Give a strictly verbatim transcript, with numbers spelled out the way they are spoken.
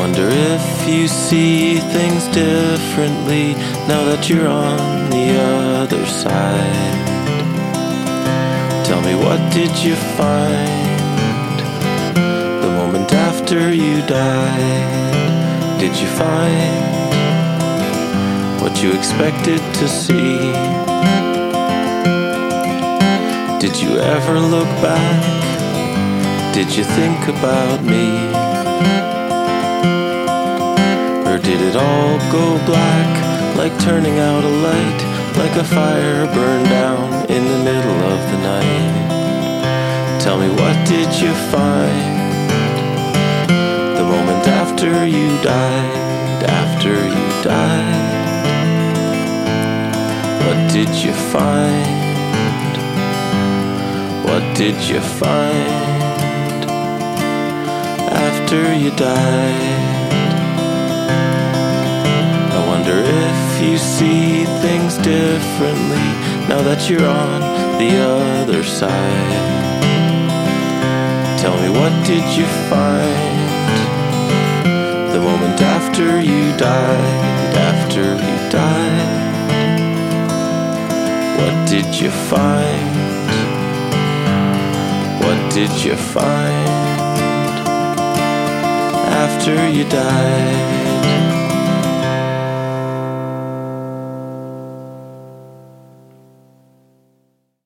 wonder if you see things differently now that you're on the other side. Tell me, what did you find the moment after you died? Did you find what you expected to see? Did you ever look back? Did you think about me? Or did it all go black, like turning out a light, like a fire burned down in the middle of the night? Tell me, what did you find the moment after you died, after you died? What did you find? What did you find after you died? I wonder if you see things differently now that you're on the other side. Tell me, what did you find the moment after you died, after you died? What did you find? What did you find after you died?